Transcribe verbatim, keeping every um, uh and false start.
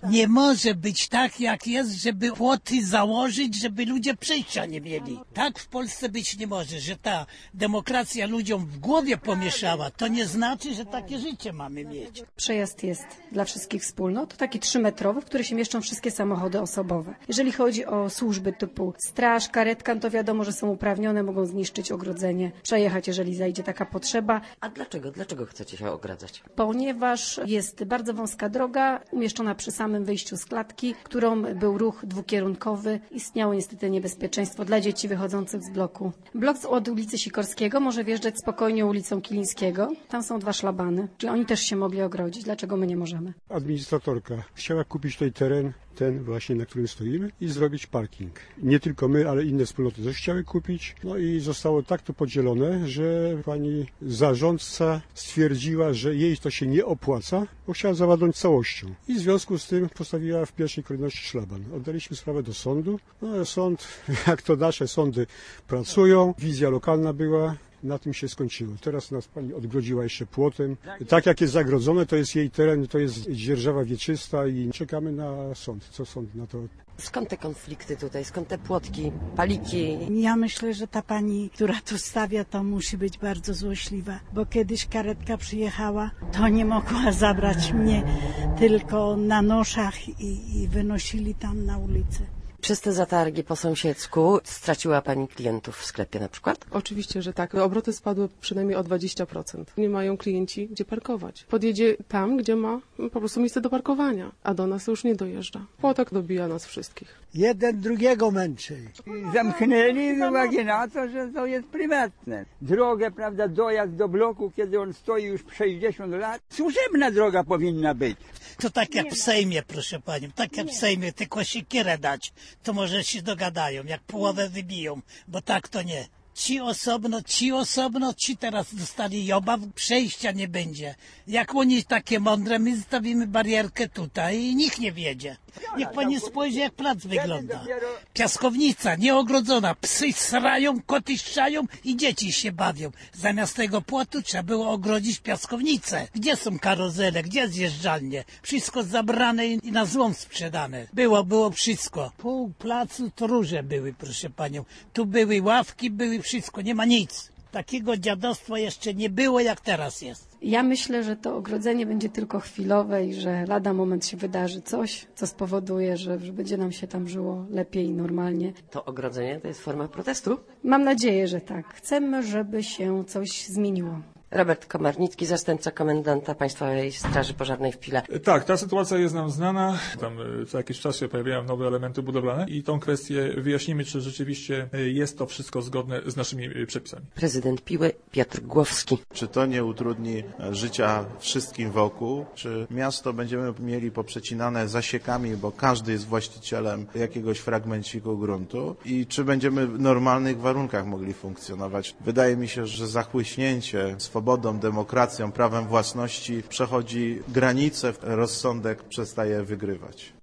Nie może być tak, jak jest, żeby płoty założyć, żeby ludzie przejścia nie mieli. Tak w Polsce być nie może, że ta demokracja ludziom w głowie pomieszała. To nie znaczy, że takie życie mamy mieć. Przejazd jest dla wszystkich wspólnot, taki trzymetrowy, w który się mieszczą wszystkie samochody osobowe. Jeżeli chodzi o służby typu straż, karetka, to wiadomo, że są uprawnione, mogą zniszczyć ogrodzenie, przejechać, jeżeli zajdzie taka potrzeba. A dlaczego? Dlaczego chcecie się ogradzać? Ponieważ jest bardzo wąska droga, umieszczona przy samym wyjściu z klatki, którą był ruch dwukierunkowy. Istniało niestety niebezpieczeństwo dla dzieci wychodzących z bloku. Blok od ulicy Sikorskiego może wjeżdżać spokojnie ulicą Kilińskiego. Tam są dwa szlabany, czyli oni też się mogli ogrodzić. Dlaczego my nie możemy? Administratorka chciała kupić tutaj teren, ten właśnie, na którym stoimy, i zrobić parking. Nie tylko my, ale inne wspólnoty też chciały kupić. No i zostało tak to podzielone, że pani zarządca stwierdziła, że jej to się nie opłaca, bo chciała zawładnąć całością. I w związku z tym postawiła w pierwszej kolejności szlaban. Oddaliśmy sprawę do sądu. No ale sąd, jak to nasze sądy pracują, wizja lokalna była. Na tym się skończyło. Teraz nas pani odgrodziła jeszcze płotem. Tak jak jest zagrodzone, to jest jej teren, to jest dzierżawa wieczysta i czekamy na sąd. Co sąd na to? Skąd te konflikty tutaj? Skąd te płotki, paliki? Ja myślę, że ta pani, która tu stawia, to musi być bardzo złośliwa, bo kiedyś karetka przyjechała, to nie mogła zabrać mnie tylko na noszach i, i wynosili tam na ulicę. Przez te zatargi po sąsiedzku straciła pani klientów w sklepie na przykład? Oczywiście, że tak. Obroty spadły przynajmniej o dwadzieścia procent. Nie mają klienci gdzie parkować. Podjedzie tam, gdzie ma po prostu miejsce do parkowania, a do nas już nie dojeżdża. Płotek dobija nas wszystkich. Jeden drugiego męczy. Zamknęli z uwagi na to, że to jest prywatne. Drogę, prawda, dojazd do bloku, kiedy on stoi już sześćdziesiąt lat, służebna droga powinna być. To tak jak w Sejmie, proszę panią, tak jak w Sejmie, tylko siekierę dać, to może się dogadają, jak połowę wybiją, bo tak to nie. Ci osobno, ci osobno, ci teraz dostali joba, przejścia nie będzie. Jak oni takie mądre, my zostawimy barierkę tutaj i nikt nie wiedzie. Niech pani spojrzy, jak plac wygląda. Piaskownica, nieogrodzona, psy srają, koty strzają i dzieci się bawią. Zamiast tego płotu trzeba było ogrodzić piaskownicę. Gdzie są karozele, gdzie zjeżdżalnie? Wszystko zabrane i na złom sprzedane. Było, było wszystko. Pół placu to róże były, proszę panią. Tu były ławki, były wszystko, nie ma nic. Takiego dziadostwa jeszcze nie było, jak teraz jest. Ja myślę, że to ogrodzenie będzie tylko chwilowe i że lada moment się wydarzy coś, co spowoduje, że, że będzie nam się tam żyło lepiej i normalnie. To ogrodzenie to jest forma protestu? Mam nadzieję, że tak. Chcemy, żeby się coś zmieniło. Robert Komarnicki, zastępca komendanta Państwowej Straży Pożarnej w Pile. Tak, ta sytuacja jest nam znana. Tam co jakiś czas się pojawiają nowe elementy budowlane i tą kwestię wyjaśnimy, czy rzeczywiście jest to wszystko zgodne z naszymi przepisami. Prezydent Piły Piotr Głowski. Czy to nie utrudni życia wszystkim wokół? Czy miasto będziemy mieli poprzecinane zasiekami, bo każdy jest właścicielem jakiegoś fragmenciku gruntu? I czy będziemy w normalnych warunkach mogli funkcjonować? Wydaje mi się, że zachłyśnięcie swobodą, demokracją, prawem własności przechodzi granice, rozsądek przestaje wygrywać.